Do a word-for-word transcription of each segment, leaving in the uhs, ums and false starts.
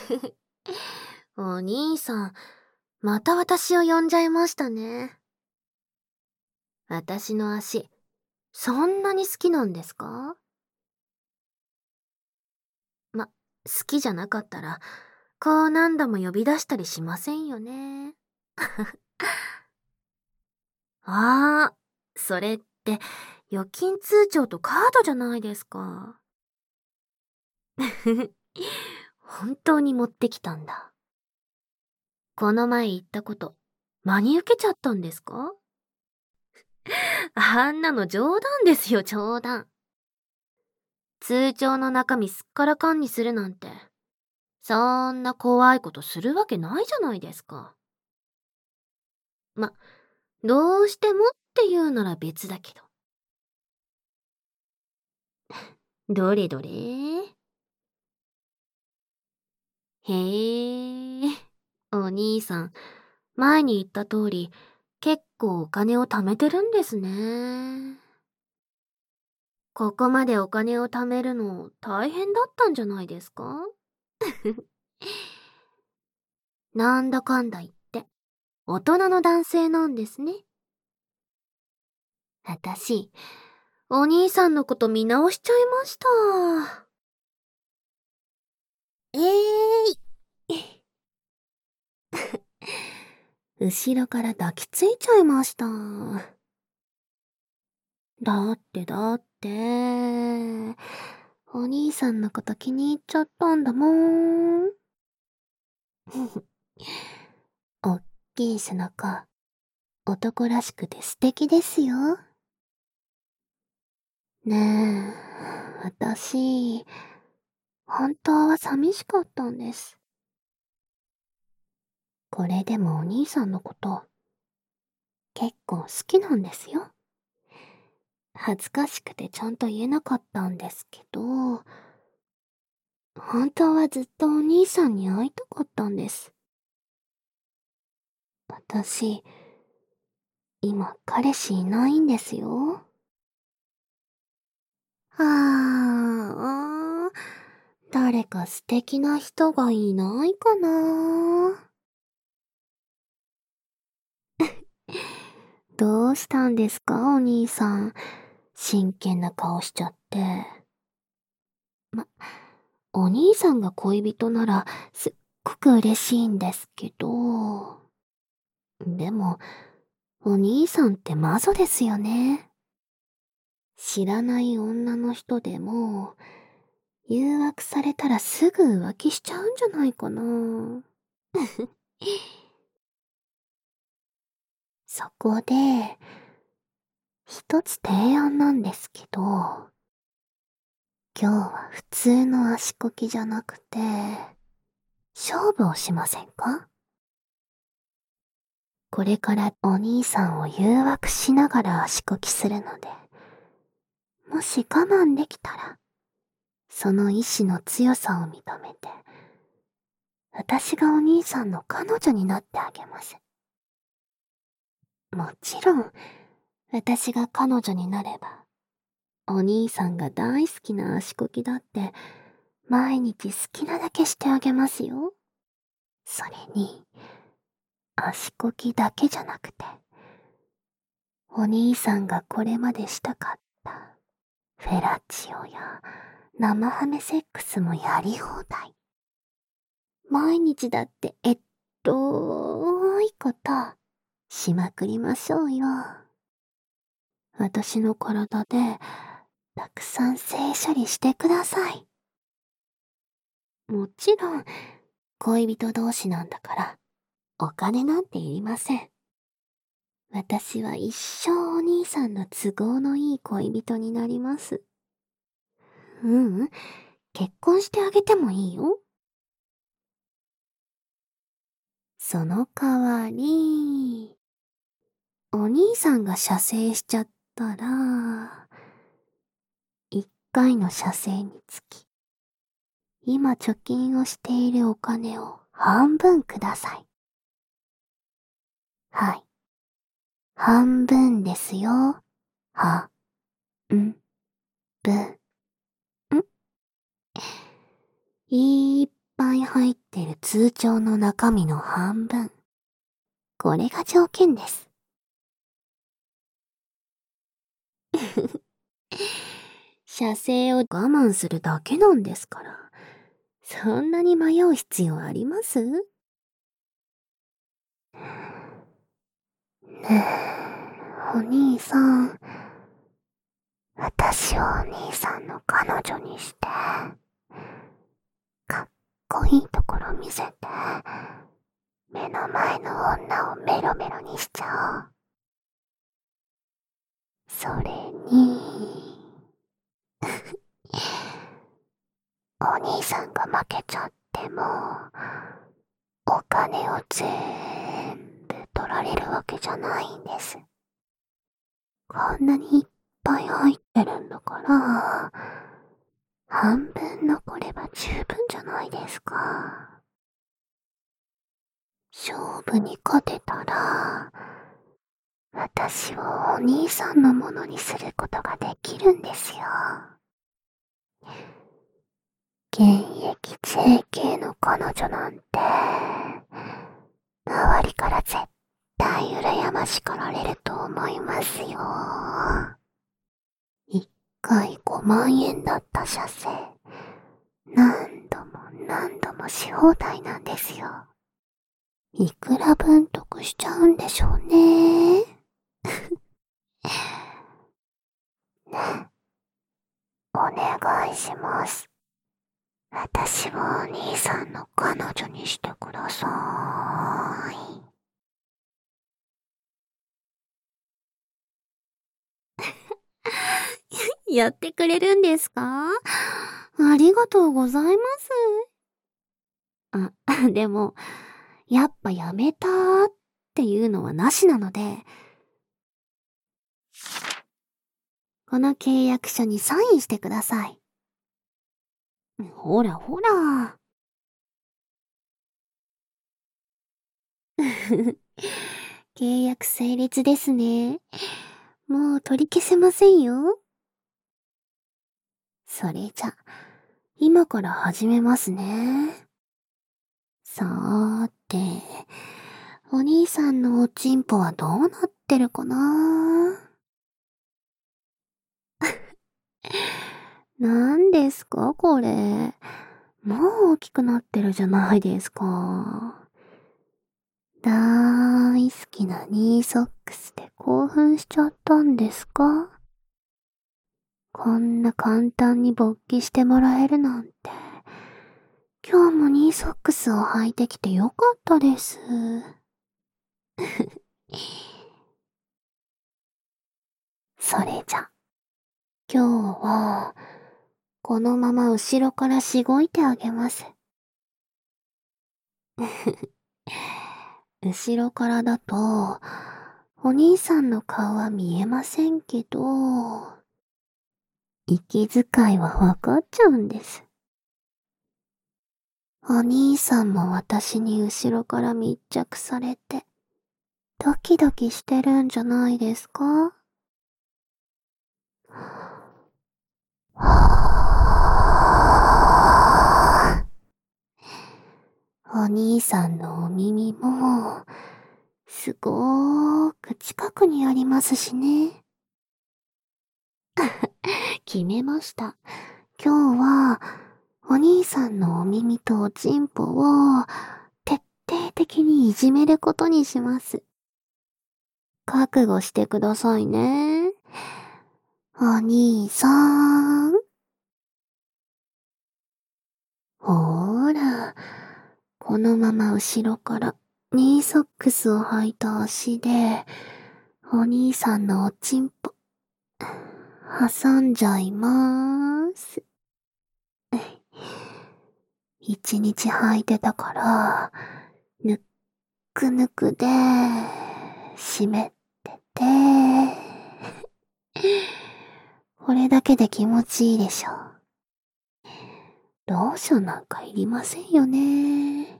お兄さん、また私を呼んじゃいましたね。私の足、そんなに好きなんですか？ま、好きじゃなかったら、こう何度も呼び出したりしませんよね。ああ、それって、預金通帳とカードじゃないですか。本当に持ってきたんだ。この前言ったこと、真に受けちゃったんですか？あんなの冗談ですよ、冗談。通帳の中身すっからかんにするなんて、そんな怖いことするわけないじゃないですか。ま、どうしてもって言うなら別だけど。どれどれ？へえ、お兄さん、前に言った通り、結構お金を貯めてるんですね。ここまでお金を貯めるの大変だったんじゃないですか？なんだかんだ言って、大人の男性なんですね。あたし、お兄さんのこと見直しちゃいました。えーい。後ろから抱きついちゃいました。だってだって、お兄さんのこと気に入っちゃったんだもん。おっきい背中、男らしくて素敵ですよ。ねえ、私、本当は寂しかったんです。これでもお兄さんのこと、結構好きなんですよ。恥ずかしくてちゃんと言えなかったんですけど、本当はずっとお兄さんに会いたかったんです。私、今彼氏いないんですよ。ああ、誰か素敵な人がいないかな。どうしたんですか、お兄さん。真剣な顔しちゃって。ま、お兄さんが恋人ならすっごく嬉しいんですけど。でも、お兄さんってマゾですよね。知らない女の人でも、誘惑されたらすぐ浮気しちゃうんじゃないかな。そこで、一つ提案なんですけど、今日は普通の足こきじゃなくて、勝負をしませんか？これからお兄さんを誘惑しながら足こきするので、もし我慢できたら、その意志の強さを認めて、私がお兄さんの彼女になってあげます。もちろん、私が彼女になれば、お兄さんが大好きな足こきだって、毎日好きなだけしてあげますよ。それに、足こきだけじゃなくて、お兄さんがこれまでしたかった、フェラチオや生ハメセックスもやり放題。毎日だってえっといこと、しまくりましょうよ。私の体で、たくさん性処理してください。もちろん、恋人同士なんだから、お金なんていりません。私は一生お兄さんの都合のいい恋人になります。ううん、結婚してあげてもいいよ。その代わり、お兄さんが射精しちゃったら、一回の射精につき、今貯金をしているお金を半分ください。はい。半分ですよ。は、ん、ぶ、ん。いっぱ体入ってる通帳の中身の半分。これが条件です。射精を我慢するだけなんですから。そんなに迷う必要あります？ねえ、お兄さん。私をお兄さんの彼女にして、かっこいいところ見せて、目の前の女をメロメロにしちゃおう。それに、お兄さんが負けちゃっても、お金を全部取られるわけじゃないんです。こんなにいっぱい入ってるんだから、半分残れば十分じゃないですか。勝負に勝てたら、私をお兄さんのものにすることができるんですよ。現役 ジェーケー の彼女なんて、周りから絶対羨ましがられると思いますよ。一回ごまんえんだった射精、何度も何度もし放題なんですよ。いくら分得しちゃうんでしょうね。ね、お願いします。私をお兄さんの彼女にしてください。やってくれるんですか？ありがとうございます。あ、でも、やっぱやめたーっていうのはなしなので、この契約書にサインしてください。ほらほら。契約成立ですね。もう取り消せませんよ。それじゃ、今から始めますね。さーて、お兄さんのおちんぽはどうなってるかな？なんですかこれ。もう大きくなってるじゃないですか。大好きなニーソックスで興奮しちゃったんですか？こんな簡単に勃起してもらえるなんて。今日もニーソックスを履いてきてよかったです。それじゃ、今日は、このまま後ろからしごいてあげます。後ろからだと、お兄さんの顔は見えませんけど、息遣いはわかっちゃうんです。お兄さんも私に後ろから密着されて、ドキドキしてるんじゃないですか？お兄さんのお耳も、すごーく近くにありますしね。決めました。今日は、お兄さんのお耳とおちんぽを、徹底的にいじめることにします。覚悟してくださいね。お兄さん。ほーら、このまま後ろからニーソックスを履いた足で、お兄さんのおちんぽ、挟んじゃいまーす。一日履いてたから、ぬっくぬくで、湿ってて、これだけで気持ちいいでしょ。ローションなんかいりませんよね。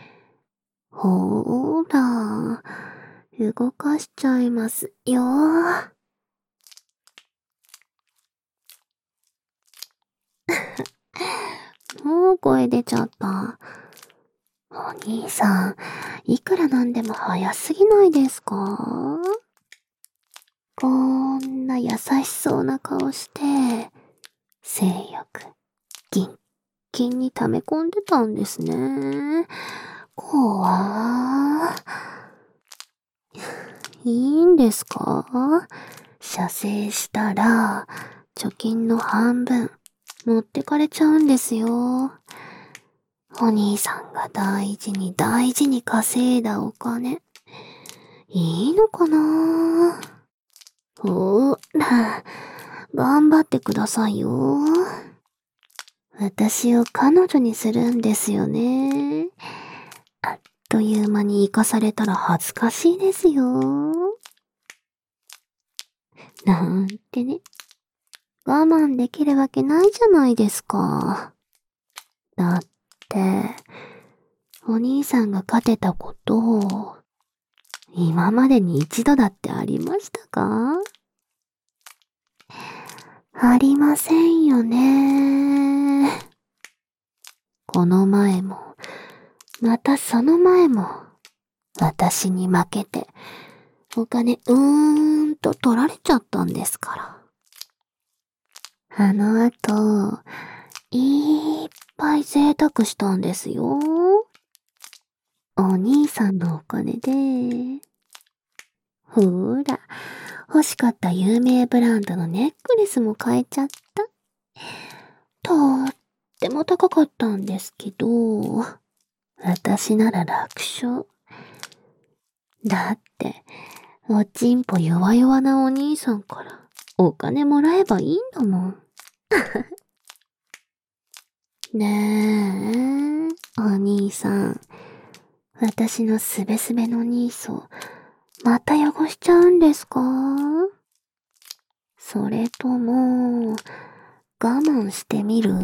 ほーら、動かしちゃいますよ。もう声出ちゃった。 お兄さん、いくらなんでも早すぎないですか？こんな優しそうな顔して、性欲、ギンギンに溜め込んでたんですね。怖ー。いいんですか？射精したら、貯金の半分、持ってかれちゃうんですよ。お兄さんが大事に大事に稼いだお金、いいのかな？ほーら、頑張ってくださいよ。私を彼女にするんですよね。あっという間に生かされたら恥ずかしいですよ。なんてね。我慢できるわけないじゃないですか。だって、お兄さんが勝てたこと、今までに一度だってありましたか？ありませんよね。この前も、またその前も、私に負けて、お金うーんと取られちゃったんですから。あの後、いっぱい贅沢したんですよ。お兄さんのお金で。ほーら、欲しかった有名ブランドのネックレスも買えちゃった。とっても高かったんですけど、私なら楽勝。だって、おちんぽ弱々なお兄さんからお金もらえばいいんだもん。ねえ、お兄さん。私のすべすべのニーソ、また汚しちゃうんですか？それとも、我慢してみる？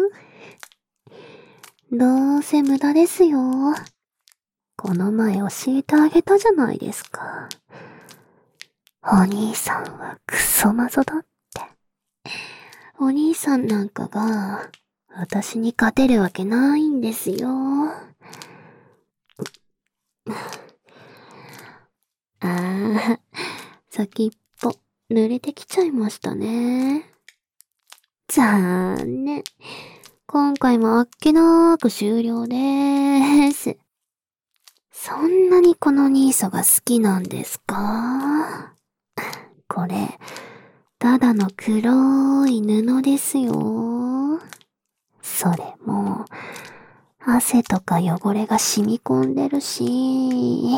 どうせ無駄ですよ。この前教えてあげたじゃないですか。お兄さんはクソマゾだって。お兄さんなんかが、私に勝てるわけないんですよ。ああ、先っぽ、濡れてきちゃいましたね。残念。今回もあっけなーく終了でーす。そんなにこのニーソが好きなんですか？これ、ただの黒い布ですよ。それも、汗とか汚れが染み込んでるし、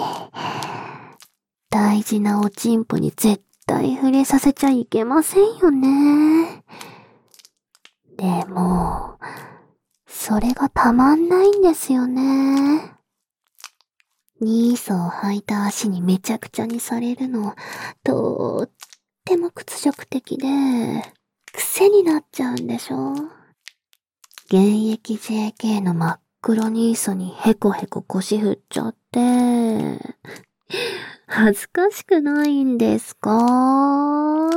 大事なおちんぽに絶対触れさせちゃいけませんよね。でも、それがたまんないんですよね。ニーソを履いた足にめちゃくちゃにされるの、とっても屈辱的で、癖になっちゃうんでしょ？現役 ジェーケー の真っ黒ニーソにヘコヘコ腰振っちゃって、恥ずかしくないんですか？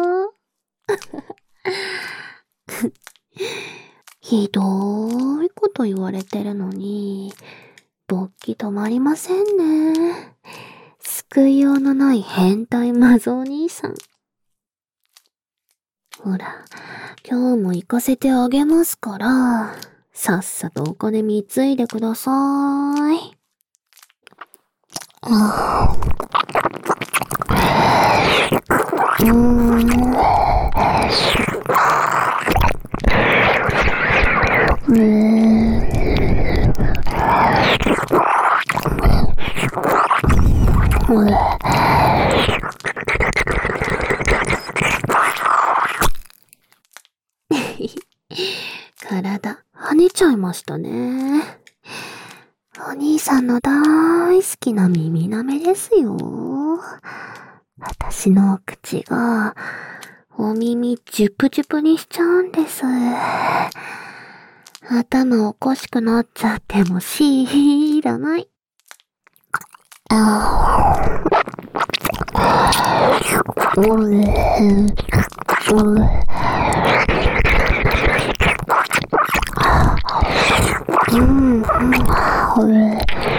ひどいこと言われてるのに、勃起止まりませんね。救いようのない変態マゾお兄さん。ほら、今日も行かせてあげますから、さっさとお金貢いでくださーい。うーん。うーん。体、跳ねちゃいましたね。お兄さんの大好きな耳舐めですよ。私の口が、お耳ジュプジュプにしちゃうんです。頭おかしくなっちゃっても知らない。あー。うれ、うれ。うん、うん、うれ。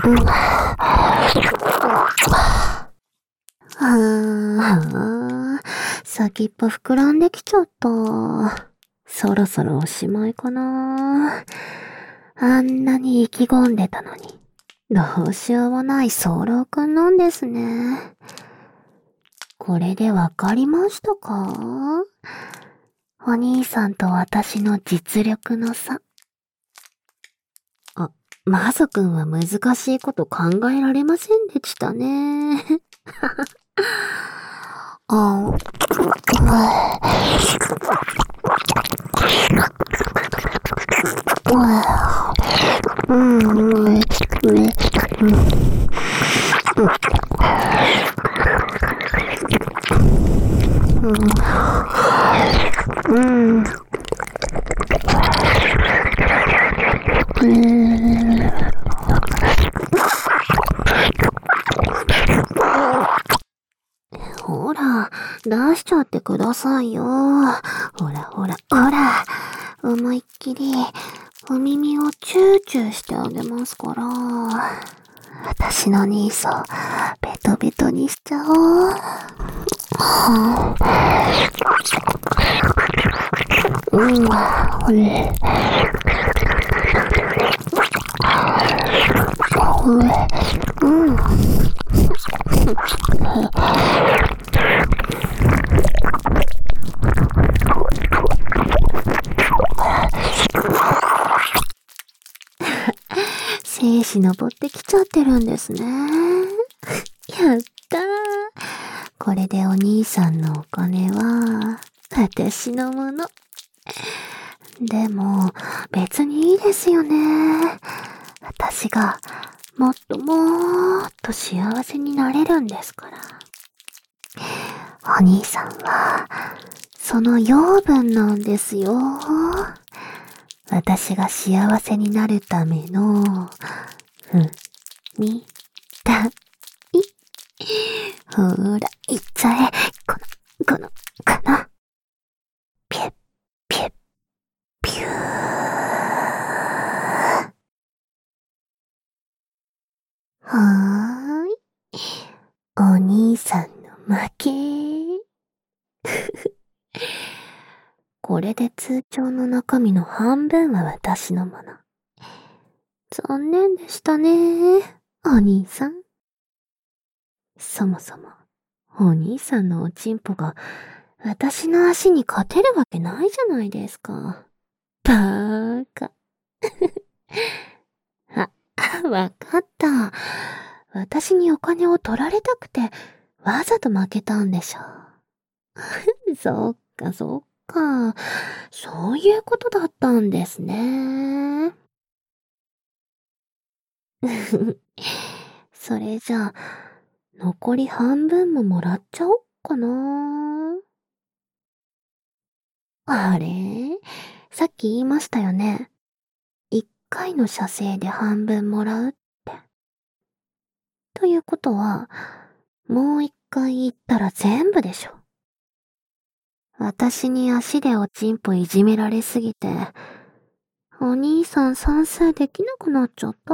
ああ、先っぽ膨らんできちゃった。そろそろおしまいかな。あんなに意気込んでたのに、どうしようもない早漏くんなんですね。これでわかりましたか？お兄さんと私の実力の差。あ、マサ君は難しいこと考えられませんでしたね。あ、うん、うん、うん、うん、ほら、出しちゃってくださいよ。ほらほら、ほら、思いっきり、お耳をチューチューしてあげますから。私の兄さん、ベトベトにしちゃおう。うん、ほれ。うん。精子登ってきちゃってるんですね。やったー。これでお兄さんのお金は私のもの。でも別にいいですよね。私がもっともーっと幸せになれるんですから。お兄さんはその養分なんですよ。私が幸せになるための、ふ、み、た、い。ほーら、いっちゃえ。この、この、この。ピュッ、ピュッ、ピュー。はーい。お兄さんの負け。これで通帳の中身の半分は私のもの。残念でしたね、お兄さん。そもそも、お兄さんのおちんぽが私の足に勝てるわけないじゃないですか。バーカ。あ、わかった。私にお金を取られたくて、わざと負けたんでしょ。そっかそっか。そういうことだったんですね。それじゃあ、残り半分ももらっちゃおっかな。あれ？さっき言いましたよね。一回の射精で半分もらうって。ということは、もう一回言ったら全部でしょ。私に足でおちんぽいじめられすぎて、お兄さん算数できなくなっちゃった？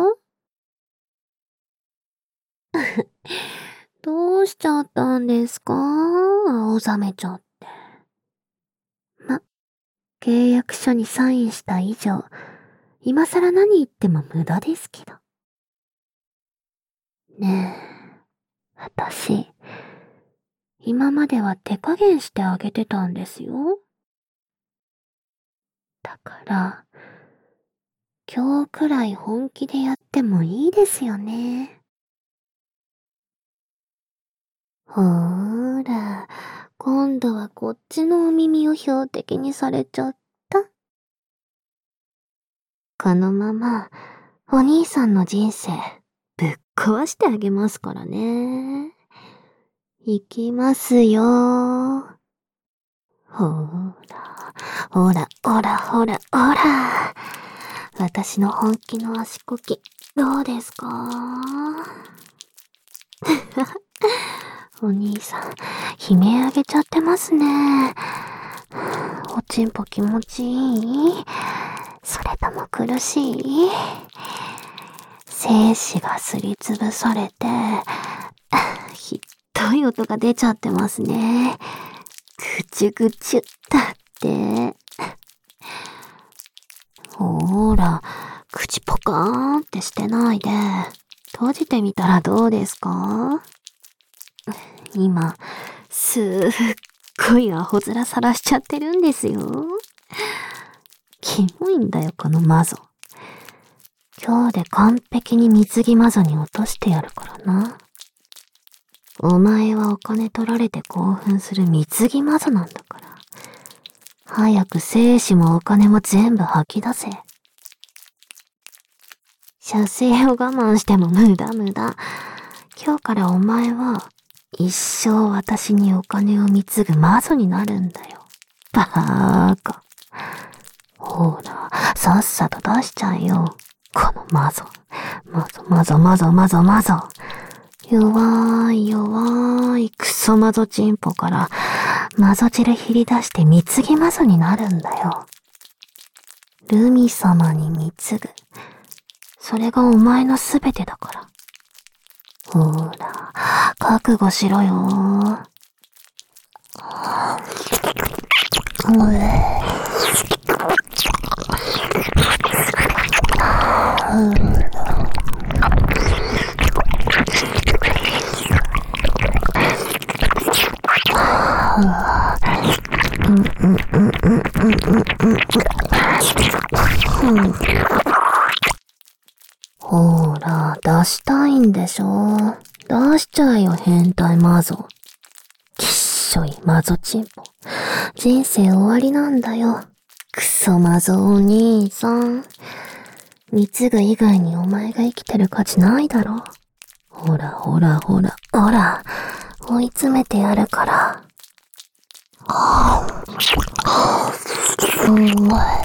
どうしちゃったんですか？青ざめちゃって。ま、契約書にサインした以上、今更何言っても無駄ですけど。ねえ、私、今までは手加減してあげてたんですよ。だから、今日くらい本気でやってもいいですよね。ほーら、今度はこっちのお耳を標的にされちゃった。このまま、お兄さんの人生、ぶっ壊してあげますからね。行きますよー。ほーら、ほら、ほら、ほら、ほら。私の本気の足こき、どうですか？お兄さん、悲鳴あげちゃってますね。おちんぽ気持ちいい？それとも苦しい？ 精子がすりつぶされて、ひっどい音が出ちゃってますね。ぐちゅぐちゅだって。ほーら、口ポカーンってしてないで、閉じてみたらどうですか？今、すっごいアホ面さらしちゃってるんですよ。キモいんだよ、このマゾ。今日で完璧に貢ぎマゾに落としてやるからな。お前はお金取られて興奮する貢ぎマゾなんだから。早く精子もお金も全部吐き出せ。射精を我慢しても無駄無駄。今日からお前は一生私にお金を貢ぐマゾになるんだよ。バーカ。ほら、さっさと出しちゃえよ。このマゾ。マゾマゾマゾマゾマゾ。弱い弱いクソマゾチンポからマゾ汁ひり出して貢ぎマゾになるんだよ。ルミ様に貢ぐ。それがお前のすべてだから。ほら、覚悟しろよ。うえ。ほーら、出したいんでしょ。出しちゃえよ、変態マゾ。きっしょいマゾチンポ。人生終わりなんだよ。クソマゾお兄さん。貢ぐ以外にお前が生きてる価値ないだろ。ほらほらほら、ほら、追い詰めてやるから。うまい。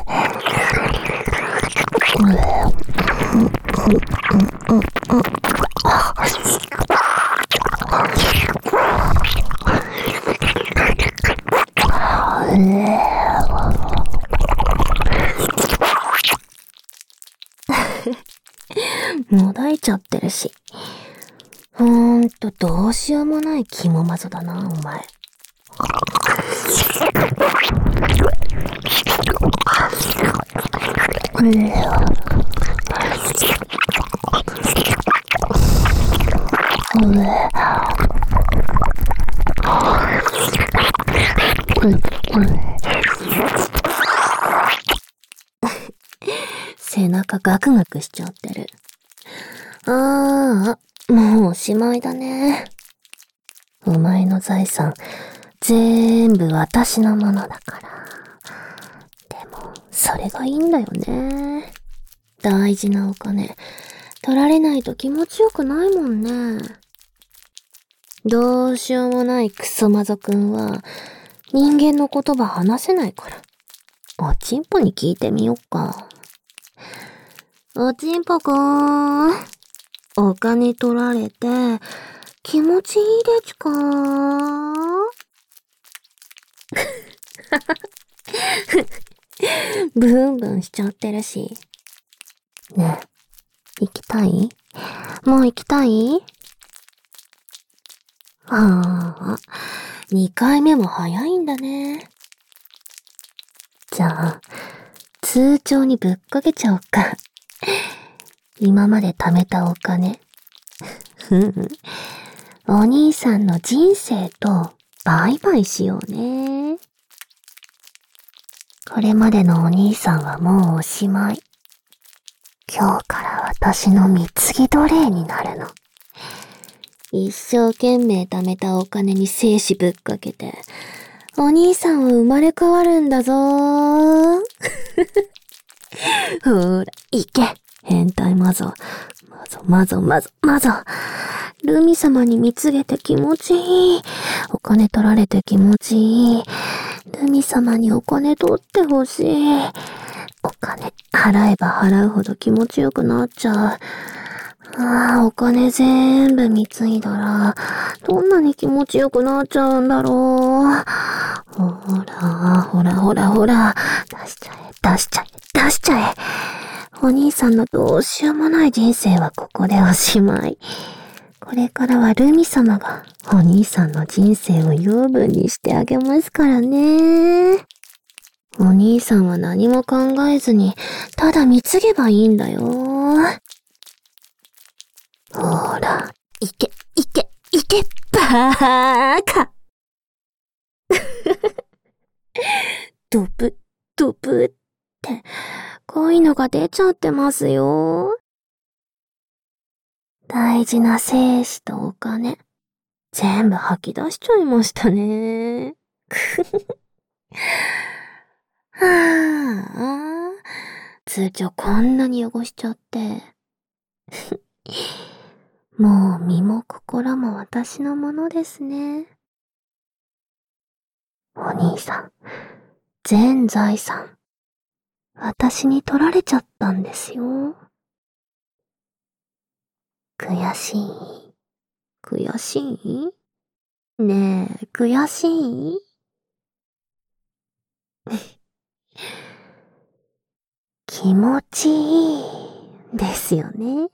もだいちゃってるし。ほーんと、どうしようもない肝マゾだな、お前。背中ガクガクしちゃってる。ああ、もうおしまいだね。お前の財産、全部私のものだから。でも、それがいいんだよね。大事なお金、取られないと気持ちよくないもんね。どうしようもないクソマゾくんは、人間の言葉話せないから。おちんぽに聞いてみよっか。おちんぽくん、お金取られて、気持ちいいですか？ブンブンしちゃってるし。ねえ、行きたい？もう行きたい？ああ、二回目も早いんだね。じゃあ、通帳にぶっかけちゃおっか。今まで貯めたお金。お兄さんの人生とバイバイしようね。これまでのお兄さんはもうおしまい。今日から私の貢ぎ奴隷になるの。一生懸命貯めたお金に精子ぶっかけて、お兄さんは生まれ変わるんだぞー。ほーら、行け、変態マゾ。マゾ、マゾ、マゾ、マゾ。ルミ様に貢げて気持ちいい。お金取られて気持ちいい。ルミ様にお金取ってほしい。お金、払えば払うほど気持ちよくなっちゃう。ああ、お金全部貢いだら、どんなに気持ちよくなっちゃうんだろう。ほら、ほらほらほら、出しちゃえ、出しちゃえ、出しちゃえ。 お兄さんのどうしようもない人生はここでおしまい。これからはルミ様がお兄さんの人生を養分にしてあげますからね。お兄さんは何も考えずに、ただ貢げばいいんだよ。ほら、いけ、いけ、いけ、バーカドブ、ドブって、こういうのが出ちゃってますよ。大事な精子とお金、全部吐き出しちゃいましたね。はあ、通帳こんなに汚しちゃって。もう身も心も私のものですね。お兄さん、全財産、私に取られちゃったんですよ。悔しい？悔しい？ねえ、悔しい？気持ちいいですよね。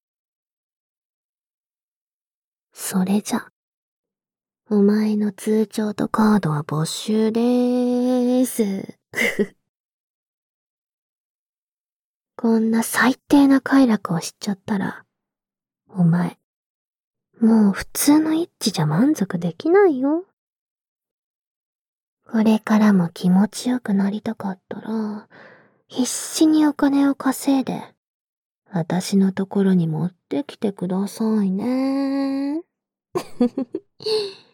それじゃ、お前の通帳とカードは没収でーす。こんな最低な快楽を知っちゃったら、お前、もう普通の一致じゃ満足できないよ。これからも気持ちよくなりたかったら、必死にお金を稼いで、私のところに持ってきてくださいね。